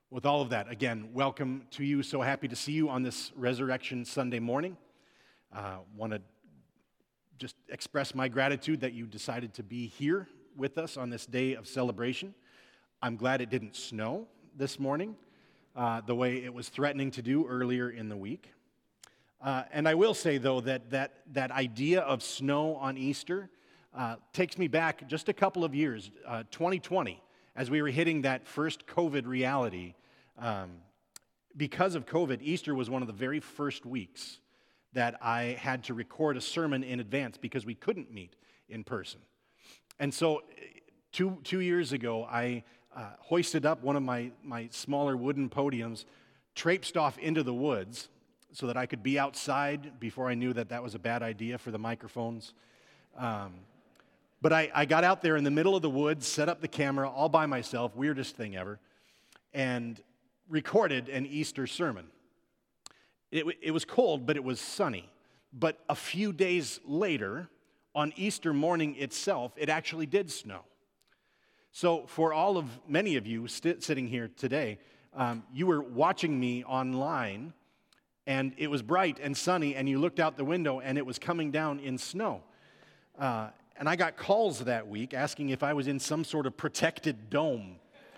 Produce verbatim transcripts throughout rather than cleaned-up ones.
With all of that, again, welcome to you. So happy to see you on this Resurrection Sunday morning. Uh, want to just express my gratitude that you decided to be here with us on this day of celebration. I'm glad it didn't snow this morning uh, the way it was threatening to do earlier in the week. Uh, and I will say, though, that that, that idea of snow on Easter uh, takes me back just a couple of years, uh, twenty twenty. As we were hitting that first COVID reality. Um, because of COVID, Easter was one of the very first weeks that I had to record a sermon in advance because we couldn't meet in person. And so two, two years ago, I uh, hoisted up one of my, my smaller wooden podiums, traipsed off into the woods so that I could be outside before I knew that that was a bad idea for the microphones. Um, But I, I got out there in the middle of the woods, set up the camera all by myself, weirdest thing ever, and recorded an Easter sermon. It, it was cold, but it was sunny. But a few days later, on Easter morning itself, it actually did snow. So for all of, many of you st- sitting here today, um, you were watching me online, and it was bright and sunny, and you looked out the window, and it was coming down in snow. Uh, And I got calls that week asking if I was in some sort of protected dome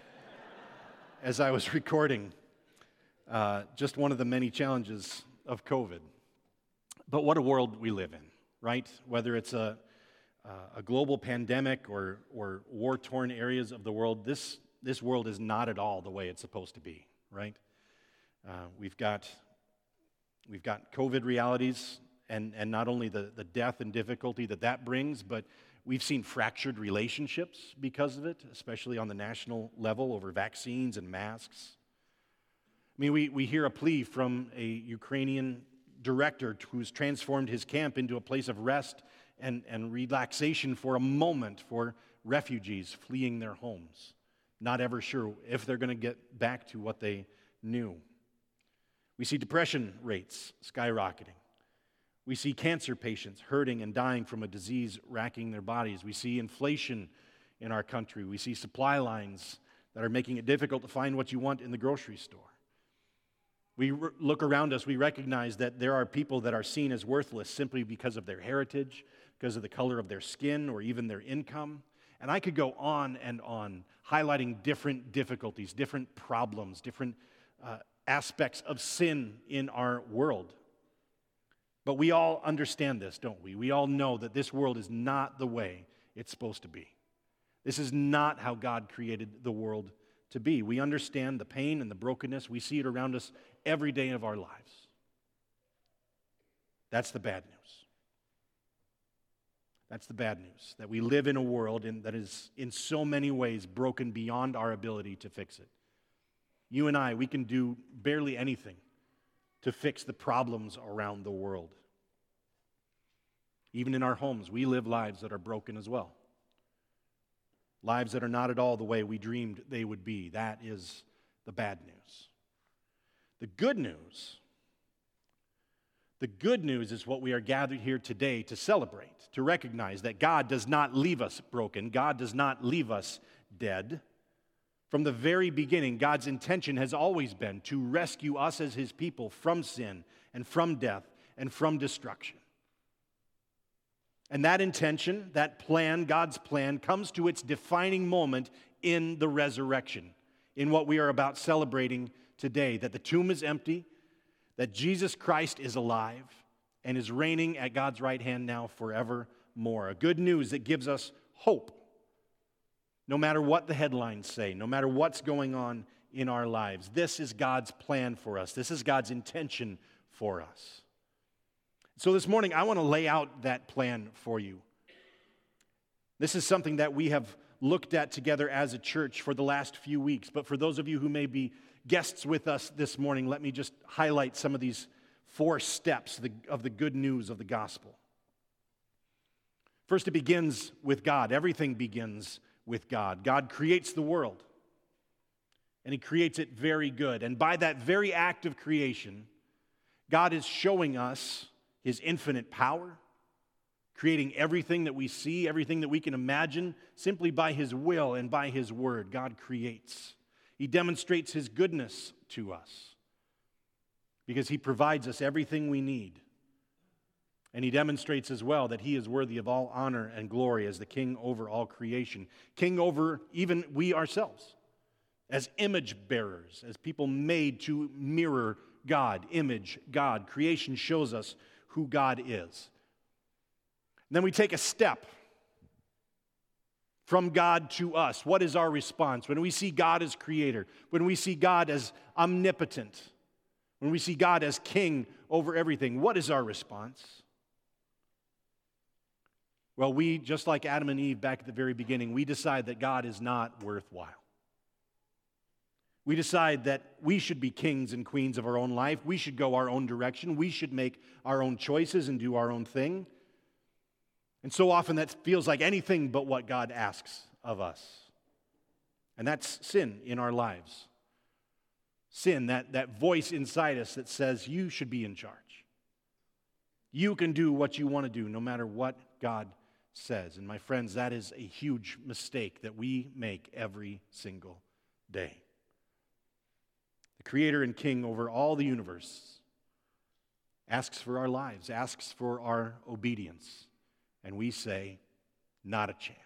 as I was recording. Uh, just one of the many challenges of COVID. But what a world we live in, right? Whether it's a, uh, a global pandemic or, or war-torn areas of the world, this, this world is not at all the way it's supposed to be, right? Uh, we've got, we've got COVID realities. And, and not only the, the death and difficulty that that brings, but we've seen fractured relationships because of it, especially on the national level over vaccines and masks. I mean, we, we hear a plea from a Ukrainian director who's transformed his camp into a place of rest and, and relaxation for a moment for refugees fleeing their homes, not ever sure if they're going to get back to what they knew. We see depression rates skyrocketing. We see cancer patients hurting and dying from a disease racking their bodies. We see inflation in our country. We see supply lines that are making it difficult to find what you want in the grocery store. We re- look around us, we recognize that there are people that are seen as worthless simply because of their heritage, because of the color of their skin, or even their income. And I could go on and on, highlighting different difficulties, different problems, different uh, aspects of sin in our world. But we all understand this, don't we? We all know that this world is not the way it's supposed to be. This is not how God created the world to be. We understand the pain and the brokenness. We see it around us every day of our lives. That's the bad news. That's the bad news, that we live in a world in, that is in so many ways broken beyond our ability to fix it. You and I, we can do barely anything to fix the problems around the world. Even in our homes, we live lives that are broken as well. Lives that are not at all the way we dreamed they would be. That is the bad news. The good news, the good news is what we are gathered here today to celebrate, to recognize that God does not leave us broken. God does not leave us dead. From the very beginning, God's intention has always been to rescue us as His people from sin and from death and from destruction. And that intention, that plan, God's plan, comes to its defining moment in the resurrection, in what we are about celebrating today, that the tomb is empty, that Jesus Christ is alive and is reigning at God's right hand now forevermore. A good news that gives us hope. No matter what the headlines say, no matter what's going on in our lives, this is God's plan for us. This is God's intention for us. So this morning, I want to lay out that plan for you. This is something that we have looked at together as a church for the last few weeks. But for those of you who may be guests with us this morning, let me just highlight some of these four steps of the good news of the gospel. First, it begins with God. Everything begins with God. God creates the world, and He creates it very good. And by that very act of creation, God is showing us His infinite power, creating everything that we see, everything that we can imagine, simply by His will and by His word. God creates. He demonstrates his goodness to us because he provides us everything we need. And he demonstrates as well that he is worthy of all honor and glory as the king over all creation, king over even we ourselves, as image bearers, as people made to mirror God, image God. Creation shows us who God is. And then we take a step from God to us. What is our response when we see God as creator, when we see God as omnipotent, when we see God as king over everything? What is our response? Well, we, just like Adam and Eve back at the very beginning, we decide that God is not worthwhile. We decide that we should be kings and queens of our own life. We should go our own direction. We should make our own choices and do our own thing. And so often that feels like anything but what God asks of us. And that's sin in our lives. Sin, that, that voice inside us that says, you should be in charge. You can do what you want to do no matter what God says. And my friends, that is a huge mistake that we make every single day. The Creator and King over all the universe asks for our lives, asks for our obedience. And we say, not a chance.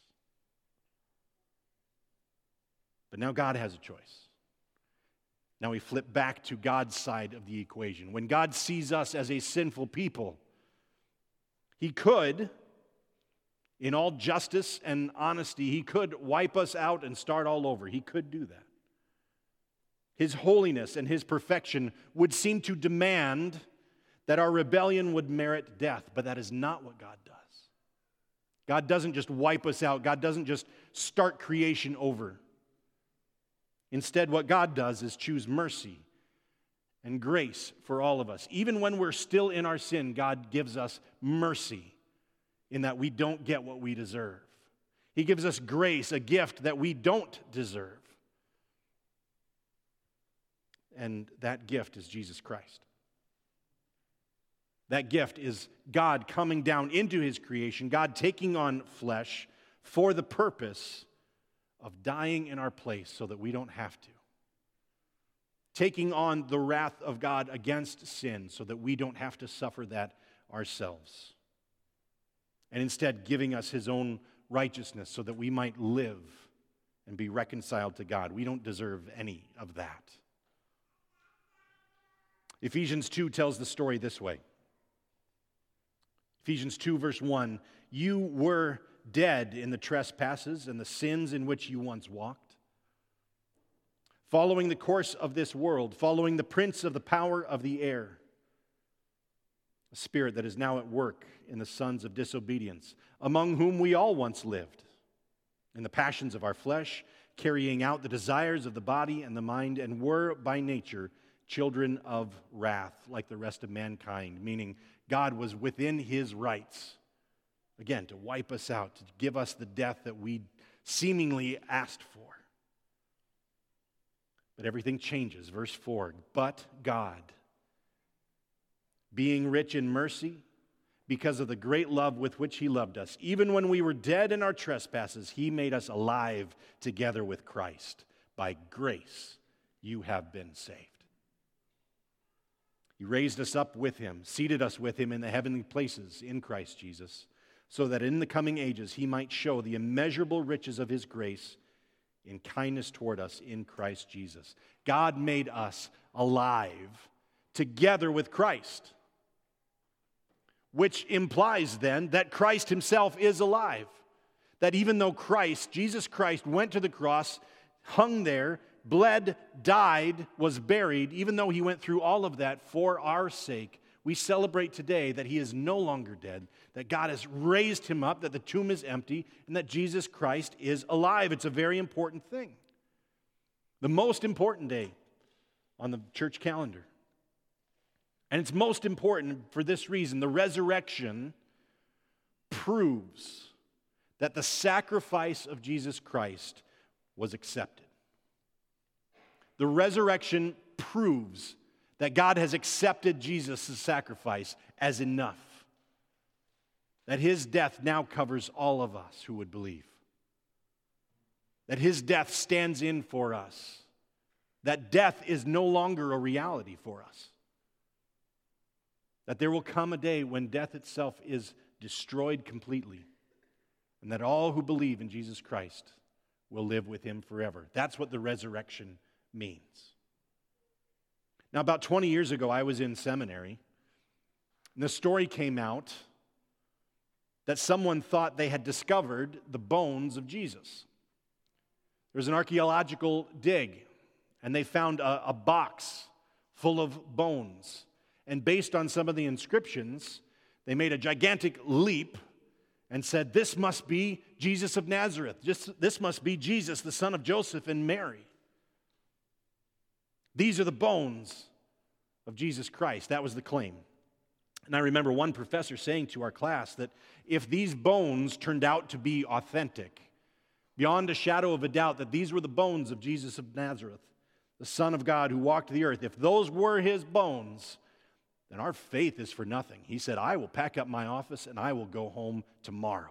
But now God has a choice. Now we flip back to God's side of the equation. When God sees us as a sinful people, He could, in all justice and honesty, He could wipe us out and start all over. He could do that. His holiness and His perfection would seem to demand that our rebellion would merit death, but that is not what God does. God doesn't just wipe us out. God doesn't just start creation over. Instead, what God does is choose mercy and grace for all of us. Even when we're still in our sin, God gives us mercy in that we don't get what we deserve. He gives us grace, a gift that we don't deserve. And that gift is Jesus Christ. That gift is God coming down into His creation, God taking on flesh for the purpose of dying in our place so that we don't have to. Taking on the wrath of God against sin so that we don't have to suffer that ourselves. And instead giving us His own righteousness so that we might live and be reconciled to God. We don't deserve any of that. Ephesians two tells the story this way. Ephesians two, verse one, you were dead in the trespasses and the sins in which you once walked, following the course of this world, following the prince of the power of the air, a spirit that is now at work in the sons of disobedience, among whom we all once lived, in the passions of our flesh, carrying out the desires of the body and the mind, and were by nature children of wrath, like the rest of mankind, meaning God was within His rights, again, to wipe us out, to give us the death that we seemingly asked for. But everything changes. Verse four, but God, being rich in mercy, because of the great love with which He loved us, even when we were dead in our trespasses, He made us alive together with Christ. By grace you have been saved. He raised us up with Him, seated us with Him in the heavenly places in Christ Jesus, so that in the coming ages He might show the immeasurable riches of His grace in kindness toward us in Christ Jesus. God made us alive together with Christ, which implies then that Christ Himself is alive. That even though Christ, Jesus Christ, went to the cross, hung there, bled, died, was buried, even though He went through all of that for our sake, we celebrate today that He is no longer dead, that God has raised Him up, that the tomb is empty, and that Jesus Christ is alive. It's a very important thing. The most important day on the church calendar. And it's most important for this reason. The resurrection proves that the sacrifice of Jesus Christ was accepted. The resurrection proves that God has accepted Jesus' sacrifice as enough. That His death now covers all of us who would believe. That His death stands in for us. that death is no longer a reality for us. That there will come a day when death itself is destroyed completely, and that all who believe in Jesus Christ will live with him forever. That's what the resurrection means. Now, about twenty years ago, I was in seminary, and the story came out that someone thought they had discovered the bones of Jesus. There was an archaeological dig, and they found a, a box full of bones. And based on some of the inscriptions, they made a gigantic leap and said, this must be Jesus of Nazareth. This, this must be Jesus, the son of Joseph and Mary. These are the bones of Jesus Christ. That was the claim. And I remember one professor saying to our class that if these bones turned out to be authentic, beyond a shadow of a doubt that these were the bones of Jesus of Nazareth, the Son of God who walked the earth, if those were his bones, then our faith is for nothing. He said, I will pack up my office and I will go home tomorrow.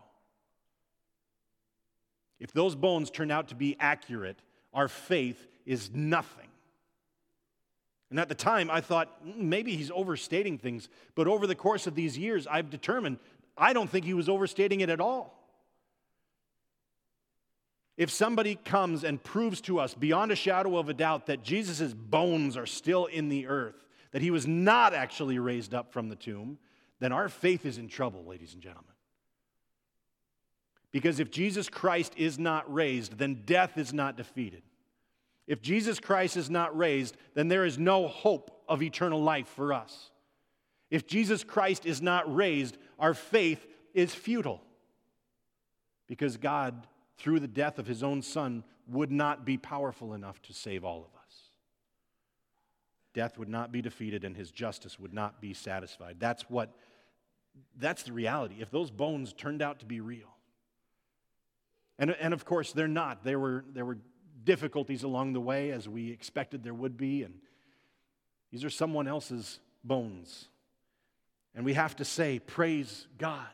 If those bones turn out to be accurate, our faith is nothing. And at the time, I thought, mm, maybe he's overstating things. But over the course of these years, I've determined I don't think he was overstating it at all. If somebody comes and proves to us beyond a shadow of a doubt that Jesus' bones are still in the earth, that he was not actually raised up from the tomb, then our faith is in trouble, ladies and gentlemen. Because if Jesus Christ is not raised, then death is not defeated. If Jesus Christ is not raised, then there is no hope of eternal life for us. If Jesus Christ is not raised, our faith is futile. Because God, through the death of his own Son, would not be powerful enough to save all of us. Death would not be defeated and his justice would not be satisfied. That's what, that's the reality. If those bones turned out to be real. And, and of course, they're not. There were, there were difficulties along the way, as we expected there would be, and these are someone else's bones. And we have to say, praise God.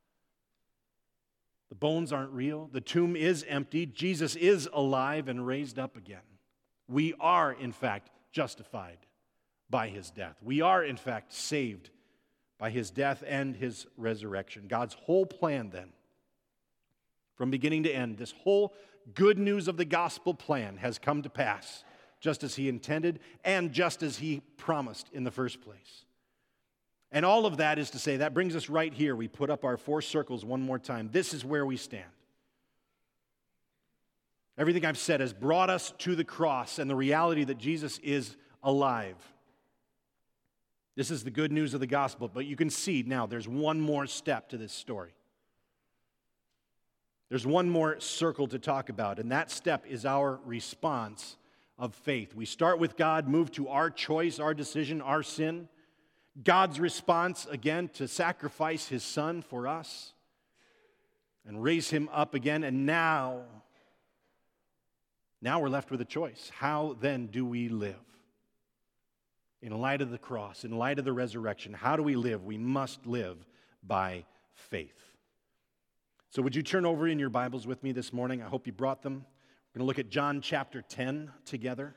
The bones aren't real. The tomb is empty. Jesus is alive and raised up again. We are, in fact, justified by his death. We are, in fact, saved by his death and his resurrection. God's whole plan, then, from beginning to end, this whole good news of the gospel plan has come to pass just as he intended and just as he promised in the first place. And all of that is to say, that brings us right here. We put up our four circles one more time. This is where we stand. Everything I've said has brought us to the cross and the reality that Jesus is alive. This is the good news of the gospel, but you can see now there's one more step to this story. There's one more circle to talk about, and that step is our response of faith. We start with God, move to our choice, our decision, our sin. God's response, again, to sacrifice his Son for us and raise him up again. And now, now we're left with a choice. How then do we live? In light of the cross, in light of the resurrection, how do we live? We must live by faith. So would you turn over in your Bibles with me this morning? I hope you brought them. We're going to look at John chapter ten together.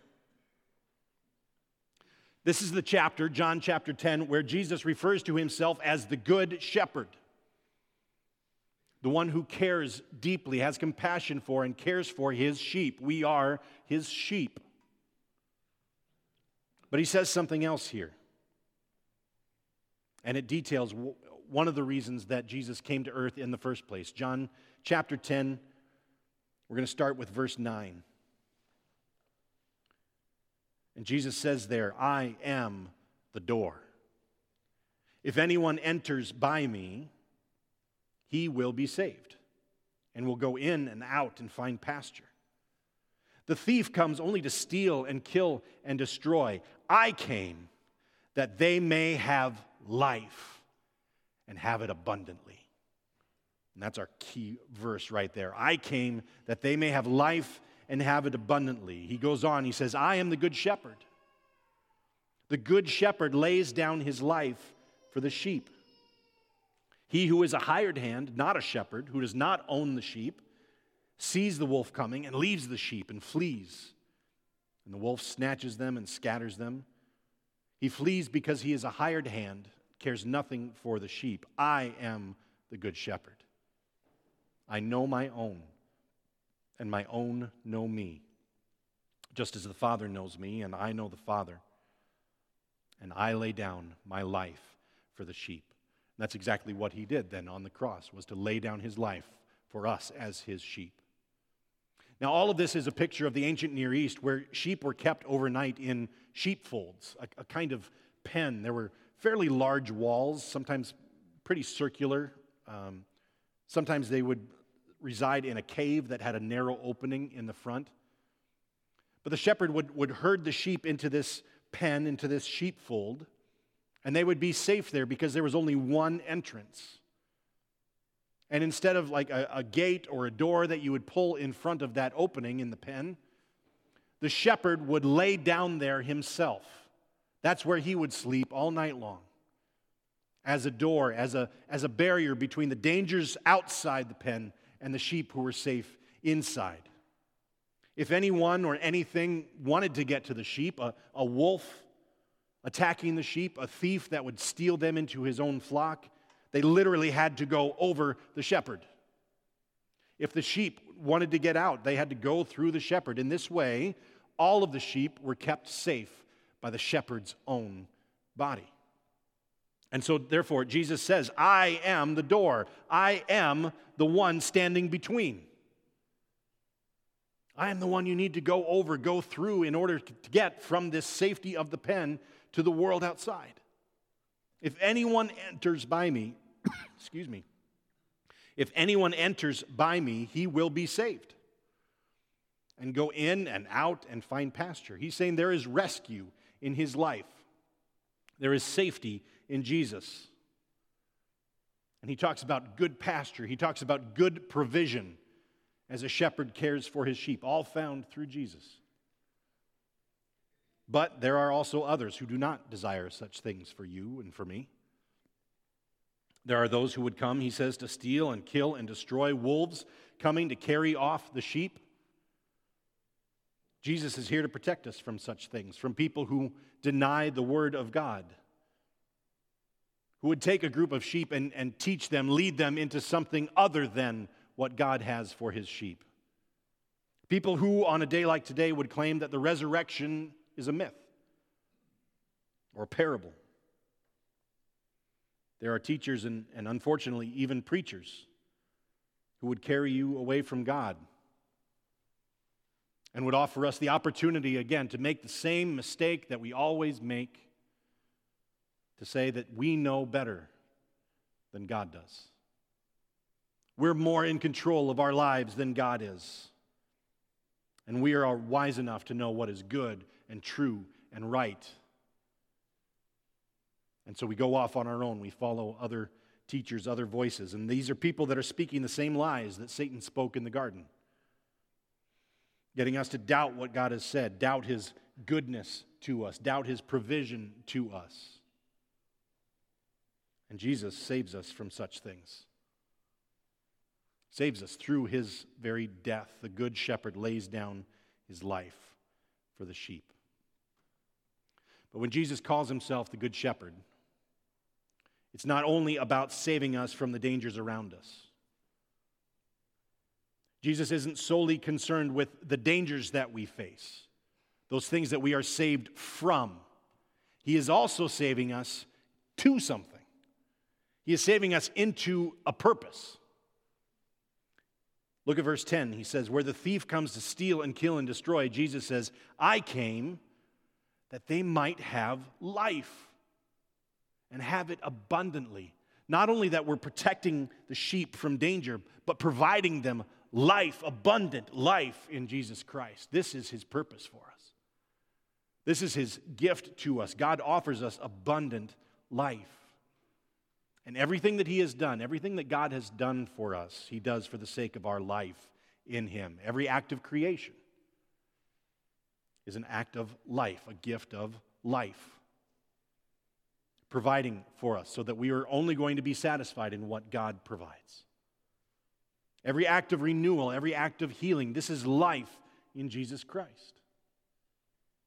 This is the chapter, John chapter ten, where Jesus refers to himself as the Good Shepherd. The one who cares deeply, has compassion for, and cares for his sheep. We are his sheep. But he says something else here. And it details one of the reasons that Jesus came to earth in the first place. John chapter ten, we're going to start with verse nine. And Jesus says there, I am the door. If anyone enters by me, he will be saved and will go in and out and find pasture. The thief comes only to steal and kill and destroy. I came that they may have life and have it abundantly. And that's our key verse right there. I came that they may have life and have it abundantly. He goes on, he says, I am the good shepherd. The good shepherd lays down his life for the sheep. He who is a hired hand, not a shepherd, who does not own the sheep, sees the wolf coming and leaves the sheep and flees. and the wolf snatches them and scatters them. He flees because he is a hired hand, cares nothing for the sheep. I am the good shepherd. I know my own, and my own know me, just as the Father knows me, and I know the Father, and I lay down my life for the sheep. And that's exactly what he did then on the cross, was to lay down his life for us as his sheep. Now, all of this is a picture of the ancient Near East where sheep were kept overnight in sheepfolds, a, a kind of pen. There were fairly large walls, sometimes pretty circular. Um, sometimes they would reside in a cave that had a narrow opening in the front. But the shepherd would, would herd the sheep into this pen, into this sheepfold, and they would be safe there because there was only one entrance. And instead of like a, a gate or a door that you would pull in front of that opening in the pen, the shepherd would lay down there himself. That's where he would sleep all night long, as a door, as a, as a barrier between the dangers outside the pen and the sheep who were safe inside. If anyone or anything wanted to get to the sheep, a, a wolf attacking the sheep, a thief that would steal them into his own flock, they literally had to go over the shepherd. If the sheep wanted to get out, they had to go through the shepherd. In this way, all of the sheep were kept safe by the shepherd's own body. And so, therefore, Jesus says, I am the door. I am the one standing between. I am the one you need to go over, go through in order to get from this safety of the pen to the world outside. If anyone enters by me, excuse me, if anyone enters by me, he will be saved and go in and out and find pasture. He's saying there is rescue in his life. There is safety in Jesus. And he talks about good pasture. He talks about good provision as a shepherd cares for his sheep, all found through Jesus. But there are also others who do not desire such things for you and for me. There are those who would come, he says, to steal and kill and destroy, wolves coming to carry off the sheep. Jesus is here to protect us from such things, from people who deny the word of God, who would take a group of sheep and, and teach them, lead them into something other than what God has for his sheep. People who, on a day like today, would claim that the resurrection is a myth or a parable. There are teachers and, and unfortunately even preachers who would carry you away from God and would offer us the opportunity again to make the same mistake that we always make, to say that we know better than God does. We're more in control of our lives than God is. And we are wise enough to know what is good and true and right. And so we go off on our own. We follow other teachers, other voices. And these are people that are speaking the same lies that Satan spoke in the garden, getting us to doubt what God has said, doubt his goodness to us, doubt his provision to us. And Jesus saves us from such things. Saves us through his very death. The good shepherd lays down his life for the sheep. But when Jesus calls himself the good shepherd, it's not only about saving us from the dangers around us. Jesus isn't solely concerned with the dangers that we face, those things that we are saved from. He is also saving us to something. He is saving us into a purpose. Look at verse ten. He says, where the thief comes to steal and kill and destroy, Jesus says, I came that they might have life and have it abundantly. Not only that we're protecting the sheep from danger, but providing them life, abundant life in Jesus Christ. This is his purpose for us. This is his gift to us. God offers us abundant life. And everything that he has done, everything that God has done for us, he does for the sake of our life in him. Every act of creation is an act of life, a gift of life, providing for us so that we are only going to be satisfied in what God provides. Every act of renewal, every act of healing, this is life in Jesus Christ.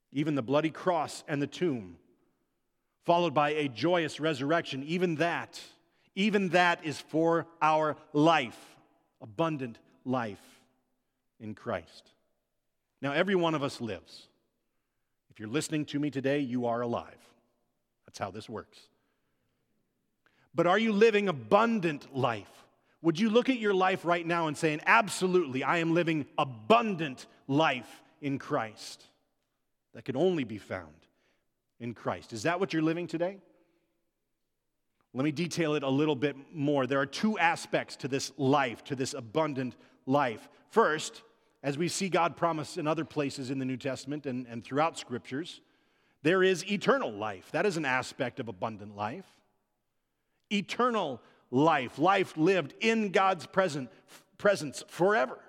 even the bloody cross and the tomb, followed by a joyous resurrection, even that, even that is for our life, abundant life in Christ. Now, every one of us lives. If you're listening to me today, you are alive. That's how this works. But are you living abundant life? Would you look at your life right now and say, absolutely, I am living abundant life in Christ? That can only be found in Christ. Is that what you're living today? Let me detail it a little bit more. There are two aspects to this life, to this abundant life. First, as we see God promise in other places in the New Testament and, and throughout Scriptures, there is eternal life. That is an aspect of abundant life. Eternal life, life lived in God's present, presence forever.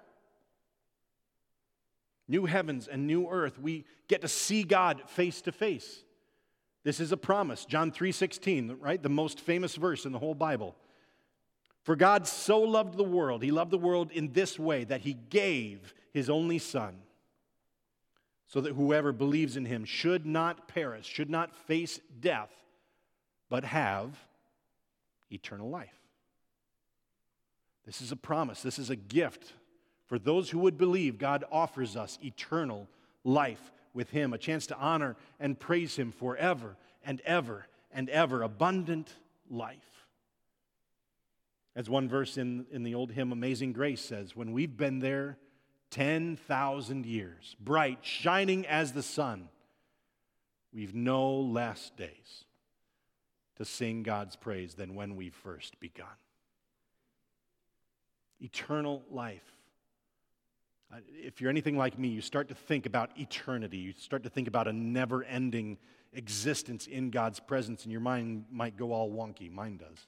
New heavens and new earth. We get to see God face to face. This is a promise. John three sixteen, right? The most famous verse in the whole Bible. For God so loved the world, He loved the world in this way, that He gave His only Son, so that whoever believes in Him should not perish, should not face death, but have eternal life. This is a promise. This is a gift. For those who would believe, God offers us eternal life with Him, a chance to honor and praise Him forever and ever and ever. Abundant life. As one verse in, in the old hymn, Amazing Grace, says, when we've been there ten thousand years, bright, shining as the sun, we've no less days to sing God's praise than when we first begun. Eternal life. If you're anything like me, you start to think about eternity. You start to think about a never-ending existence in God's presence, and your mind might go all wonky. Mine does.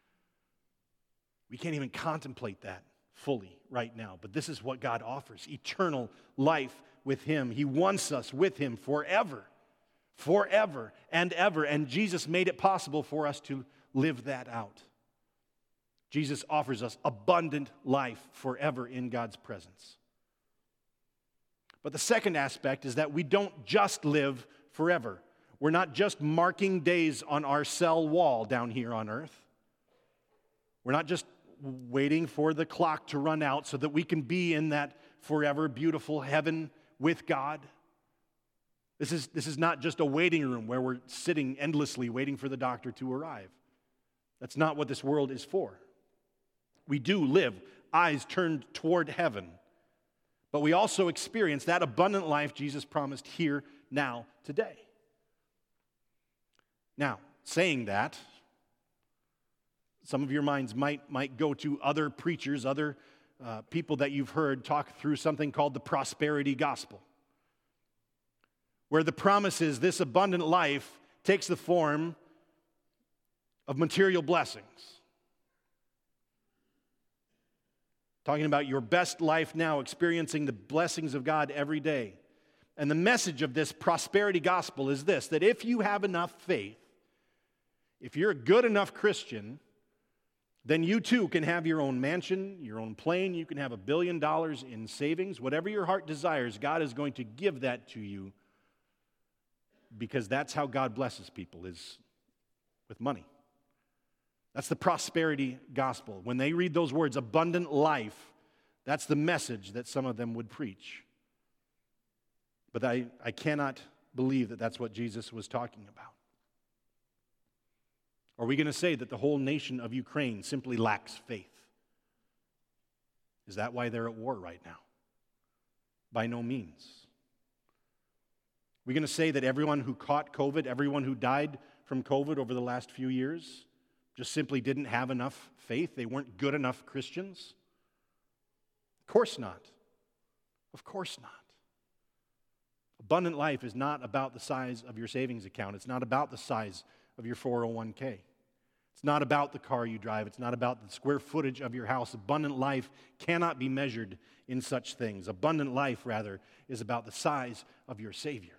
We can't even contemplate that fully right now, but this is what God offers, eternal life with Him. He wants us with Him forever, forever and ever, and Jesus made it possible for us to live that out. Jesus offers us abundant life forever in God's presence. But the second aspect is that we don't just live forever. We're not just marking days on our cell wall down here on earth. We're not just waiting for the clock to run out so that we can be in that forever beautiful heaven with God. This is, this is not just a waiting room where we're sitting endlessly waiting for the doctor to arrive. That's not what this world is for. We do live, eyes turned toward heaven. But we also experience that abundant life Jesus promised here, now, today. Now, saying that, some of your minds might, might go to other preachers, other uh, people that you've heard talk through something called the prosperity gospel, where the promise is this abundant life takes the form of material blessings. Talking about your best life now, experiencing the blessings of God every day. And the message of this prosperity gospel is this, that if you have enough faith, if you're a good enough Christian, then you too can have your own mansion, your own plane, you can have a billion dollars in savings. Whatever your heart desires, God is going to give that to you, because that's how God blesses people, is with money. That's the prosperity gospel. When they read those words, abundant life, that's the message that some of them would preach. But I, I cannot believe that that's what Jesus was talking about. Are we going to say that the whole nation of Ukraine simply lacks faith? Is that why they're at war right now? By no means. Are we going to say that everyone who caught COVID, everyone who died from COVID over the last few years, just simply didn't have enough faith? They weren't good enough Christians? Of course not. Of course not. Abundant life is not about the size of your savings account. It's not about the size of your four oh one k. It's not about the car you drive. It's not about the square footage of your house. Abundant life cannot be measured in such things. Abundant life, rather, is about the size of your Savior.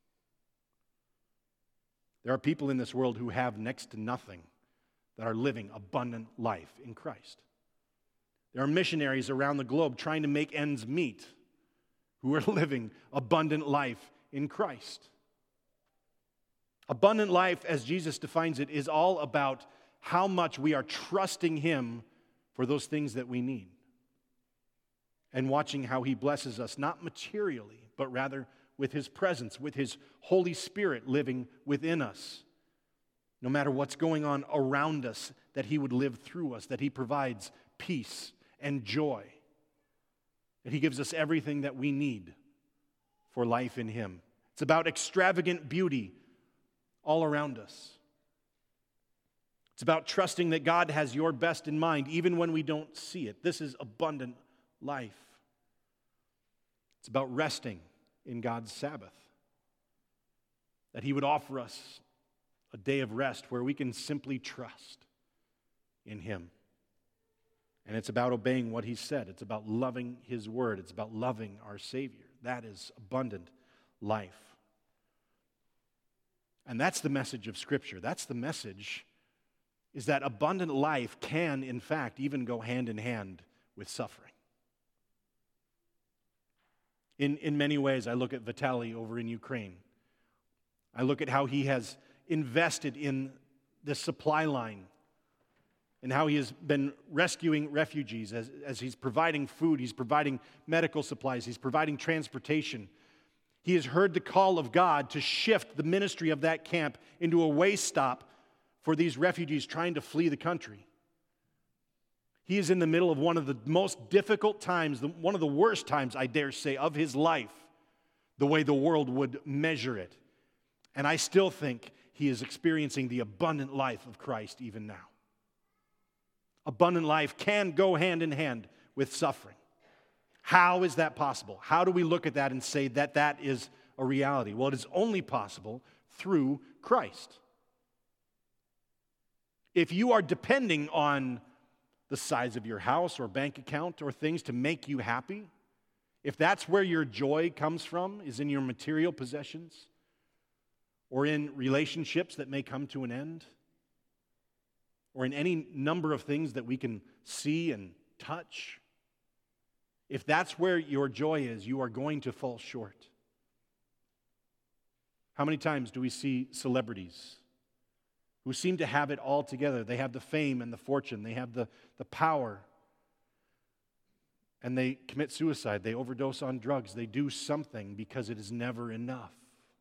There are people in this world who have next to nothing that are living abundant life in Christ. There are missionaries around the globe trying to make ends meet who are living abundant life in Christ. Abundant life, as Jesus defines it, is all about how much we are trusting Him for those things that we need. And watching how He blesses us, not materially, but rather with His presence, with His Holy Spirit living within us. No matter what's going on around us, that He would live through us, that He provides peace and joy, that He gives us everything that we need for life in Him. It's about extravagant beauty all around us. It's about trusting that God has your best in mind, even when we don't see it. This is abundant life. It's about resting in God's Sabbath, that He would offer us a day of rest where we can simply trust in Him. And it's about obeying what He said. It's about loving His word. It's about loving our Savior. That is abundant life. And that's the message of Scripture. That's the message, is that abundant life can, in fact, even go hand in hand with suffering. In, in many ways, I look at Vitaly over in Ukraine. I look at how he has invested in the supply line and how he has been rescuing refugees as, as he's providing food, he's providing medical supplies, he's providing transportation. He has heard the call of God to shift the ministry of that camp into a way stop for these refugees trying to flee the country. He is in the middle of one of the most difficult times, one of the worst times, I dare say, of his life, the way the world would measure it. And I still think he is experiencing the abundant life of Christ even now. Abundant life can go hand in hand with suffering. How is that possible? How do we look at that and say that that is a reality? Well, it is only possible through Christ. If you are depending on the size of your house or bank account or things to make you happy, if that's where your joy comes from, is in your material possessions or in relationships that may come to an end, or in any number of things that we can see and touch, if that's where your joy is, you are going to fall short. How many times do we see celebrities who seem to have it all together? They have the fame and the fortune, they have the, the power, and they commit suicide, they overdose on drugs, they do something because it is never enough.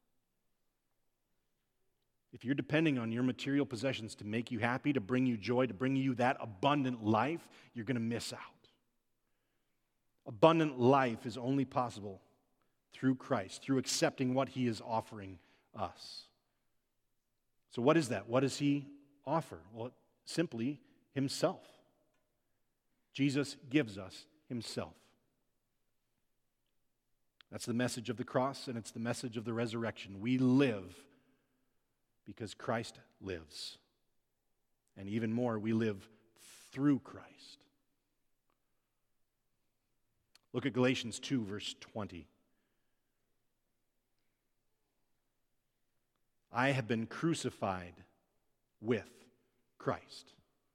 If you're depending on your material possessions to make you happy, to bring you joy, to bring you that abundant life, you're going to miss out. Abundant life is only possible through Christ, through accepting what He is offering us. So what is that? What does He offer? Well, simply Himself. Jesus gives us Himself. That's the message of the cross, and it's the message of the resurrection. We live because Christ lives. And even more, we live through Christ. Look at Galatians two, verse twenty. I have been crucified with Christ.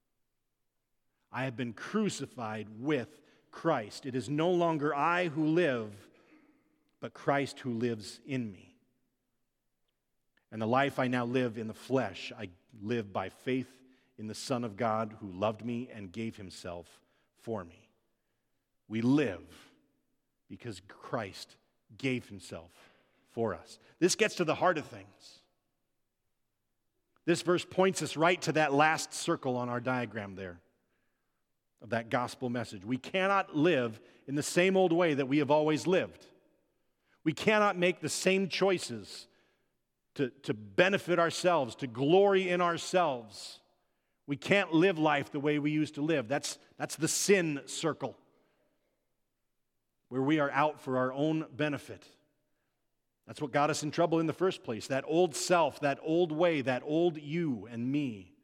I have been crucified with Christ. It is no longer I who live, but Christ who lives in me. And the life I now live in the flesh, I live by faith in the Son of God who loved me and gave Himself for me. We live because Christ gave Himself for us. This gets to the heart of things. This verse points us right to that last circle on our diagram there of that gospel message. We cannot live in the same old way that we have always lived. We cannot make the same choices to, to benefit ourselves, to glory in ourselves. We can't live life the way we used to live. That's, that's the sin circle, where we are out for our own benefit. That's what got us in trouble in the first place. That old self, that old way, that old you and me.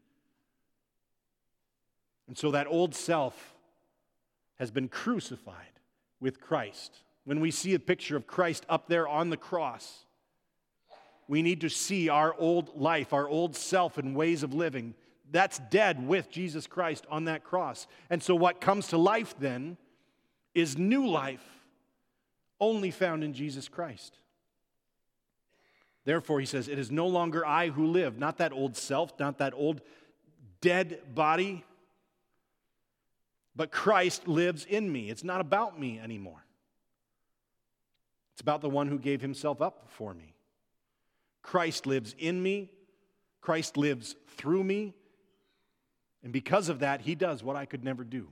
And so that old self has been crucified with Christ. When we see a picture of Christ up there on the cross, we need to see our old life, our old self and ways of living. That's dead with Jesus Christ on that cross. And so what comes to life then is new life, only found in Jesus Christ. Therefore, he says, it is no longer I who live, not that old self, not that old dead body, but Christ lives in me. It's not about me anymore. It's about the one who gave himself up for me. Christ lives in me. Christ lives through me. And because of that, he does what I could never do.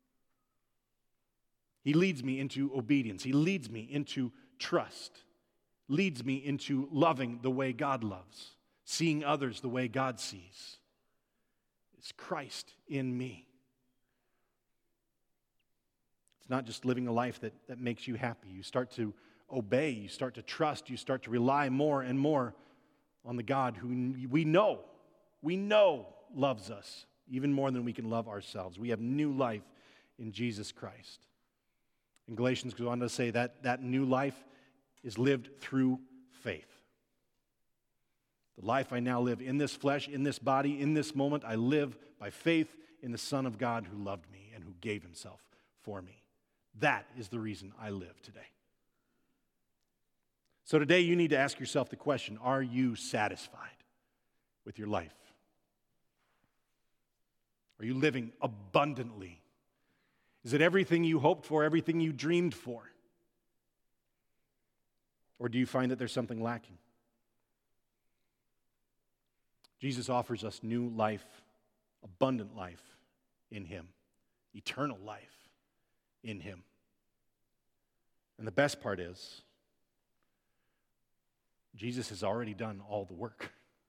He leads me into obedience. He leads me into trust. Leads me into loving the way God loves, seeing others the way God sees. It's Christ in me. It's not just living a life that, that makes you happy. You start to obey, you start to trust, you start to rely more and more on the God who we know, we know loves us even more than we can love ourselves. We have new life in Jesus Christ. And Galatians goes on to say that that new life is lived through faith. The life I now live in this flesh, in this body, in this moment, I live by faith in the Son of God who loved me and who gave himself for me. That is the reason I live today. So today you need to ask yourself the question, are you satisfied with your life? Are you living abundantly? Is it everything you hoped for, everything you dreamed for? Or do you find that there's something lacking? Jesus offers us new life, abundant life in him, eternal life in him. And the best part is, Jesus has already done all the work.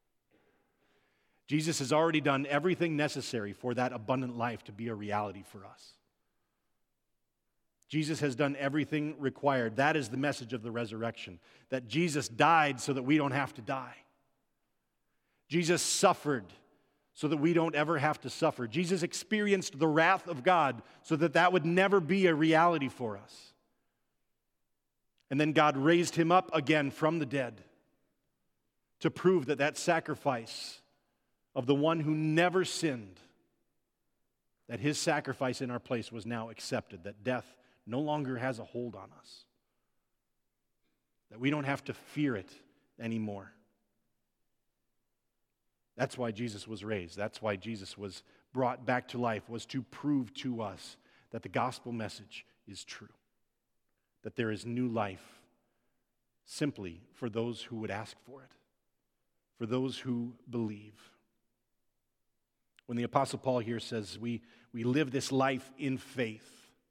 Jesus has already done everything necessary for that abundant life to be a reality for us. Jesus has done everything required. That is the message of the resurrection, that Jesus died so that we don't have to die. Jesus suffered so that we don't ever have to suffer. Jesus experienced the wrath of God so that that would never be a reality for us. And then God raised him up again from the dead to prove that that sacrifice of the one who never sinned, that his sacrifice in our place was now accepted, that death no longer has a hold on us, that we don't have to fear it anymore. That's why Jesus was raised. That's why Jesus was brought back to life, was to prove to us that the gospel message is true, that there is new life simply for those who would ask for it, for those who believe. When the Apostle Paul here says we, we live this life in faith,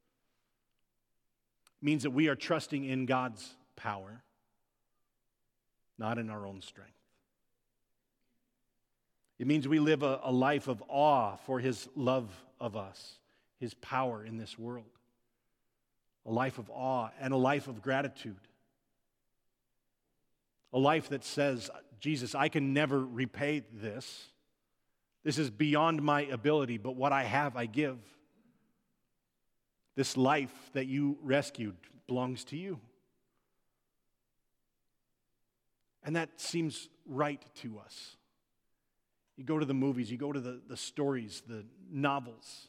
it means that we are trusting in God's power, not in our own strength. It means we live a, a life of awe for his love of us, his power in this world. A life of awe and a life of gratitude. A life that says, Jesus, I can never repay this. This is beyond my ability, but what I have, I give. This life that you rescued belongs to you. And that seems right to us. You go to the movies, you go to the, the stories, the novels.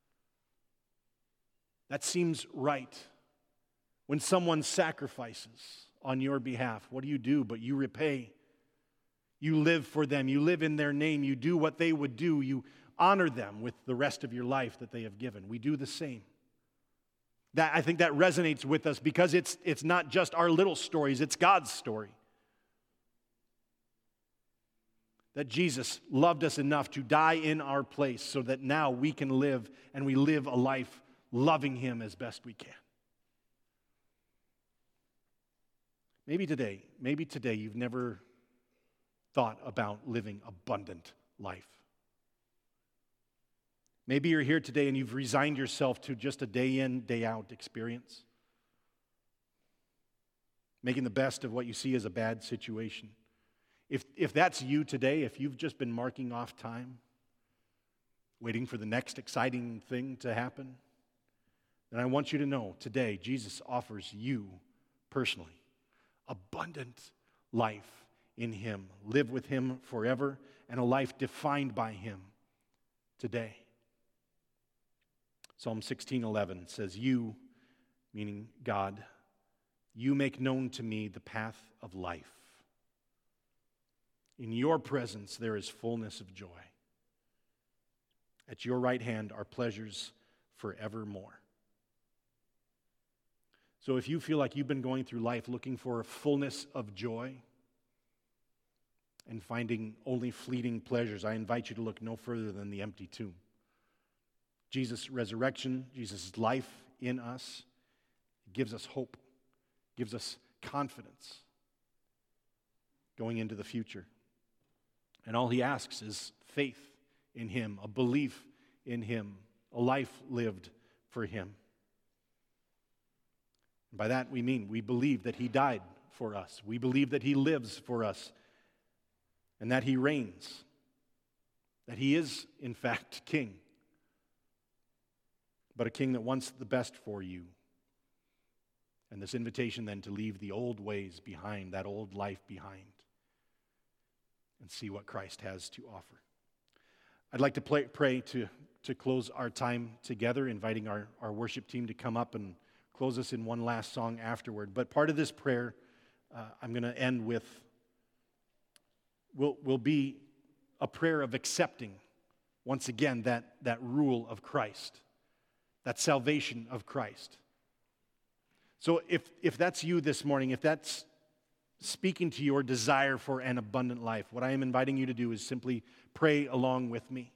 That seems right. When someone sacrifices on your behalf, what do you do? But you repay. You live for them. You live in their name. You do what they would do. You honor them with the rest of your life that they have given. We do the same. That, I think that resonates with us because it's, it's not just our little stories, it's God's story. That Jesus loved us enough to die in our place so that now we can live, and we live a life loving him as best we can. Maybe today, maybe today you've never thought about living abundant life. Maybe you're here today and you've resigned yourself to just a day in, day out experience. Making the best of what you see as a bad situation. If, if that's you today, if you've just been marking off time, waiting for the next exciting thing to happen, then I want you to know today Jesus offers you personally abundant life in him. Live with him forever and a life defined by him today. Psalm sixteen eleven says, you, meaning God, you make known to me the path of life. In your presence there is fullness of joy. At your right hand are pleasures forevermore. So if you feel like you've been going through life looking for a fullness of joy and finding only fleeting pleasures, I invite you to look no further than the empty tomb. Jesus' resurrection, Jesus' life in us, gives us hope, gives us confidence going into the future. And all he asks is faith in him, a belief in him, a life lived for him. And by that we mean we believe that he died for us. We believe that he lives for us and that he reigns, that he is, in fact, king, but a king that wants the best for you. And this invitation then to leave the old ways behind, that old life behind, and see what Christ has to offer. I'd like to play, pray to, to close our time together, inviting our, our worship team to come up and close us in one last song afterward. But part of this prayer, uh, I'm going to end with, will, will be a prayer of accepting, once again, that, that rule of Christ, that salvation of Christ. So if, if that's you this morning, if that's speaking to your desire for an abundant life, what I am inviting you to do is simply pray along with me.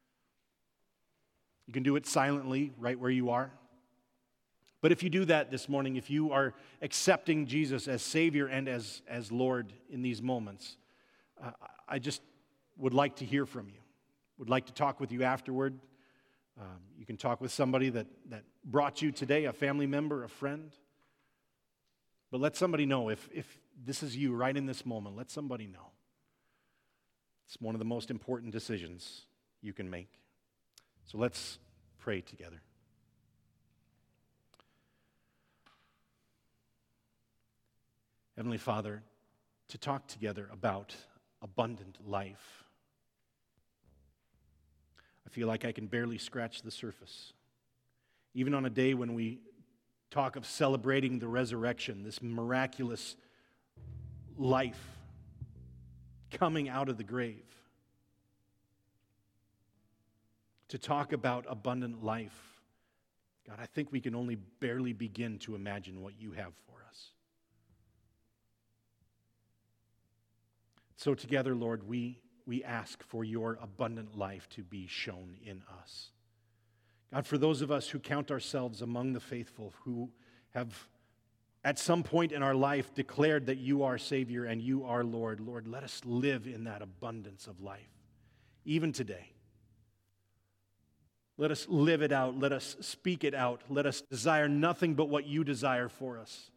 You can do it silently right where you are. But if you do that this morning, if you are accepting Jesus as Savior and as, as Lord in these moments, uh, I just would like to hear from you. Would like to talk with you afterward. Um, you can talk with somebody that, that brought you today, a family member, a friend. But let somebody know if, if this is you right in this moment. Let somebody know. It's one of the most important decisions you can make. So let's pray together. Heavenly Father, to talk together about abundant life, I feel like I can barely scratch the surface. Even on a day when we talk of celebrating the resurrection, this miraculous life coming out of the grave. To talk about abundant life, God, I think we can only barely begin to imagine what you have for us. So together, Lord, we, we ask for your abundant life to be shown in us. God, for those of us who count ourselves among the faithful, who have at some point in our life declared that you are Savior and you are Lord, Lord, let us live in that abundance of life, even today. Let us live it out. Let us speak it out. Let us desire nothing but what you desire for us.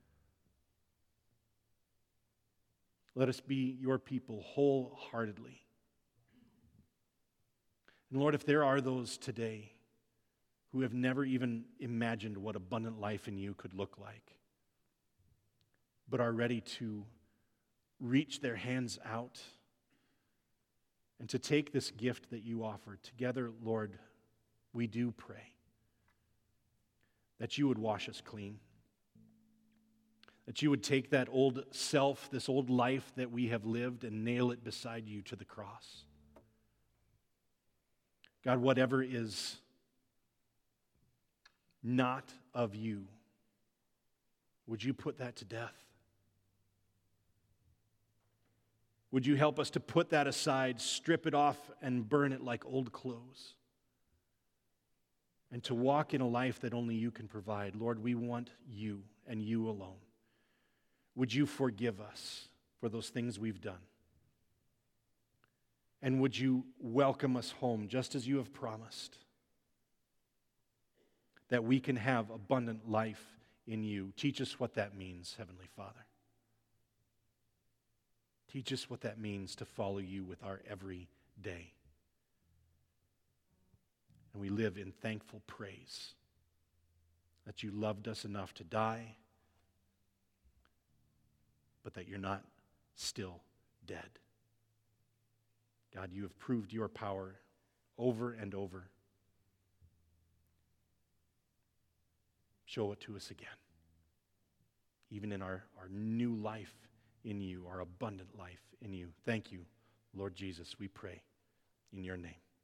Let us be your people wholeheartedly. And Lord, if there are those today who have never even imagined what abundant life in you could look like, but are ready to reach their hands out and to take this gift that you offer, together, Lord, we do pray that you would wash us clean, that you would take that old self, this old life that we have lived, and nail it beside you to the cross. God, whatever is not of you, would you put that to death? Would you help us to put that aside, strip it off, and burn it like old clothes? And to walk in a life that only you can provide. Lord, we want you and you alone. Would you forgive us for those things we've done? And would you welcome us home just as you have promised, that we can have abundant life in you? Teach us what that means, Heavenly Father. Teach us what that means to follow you with our every day. And we live in thankful praise that you loved us enough to die, but that you're not still dead. God, you have proved your power over and over. Show it to us again, even in our, our new life in you, our abundant life in you. Thank you, Lord Jesus, we pray in your name.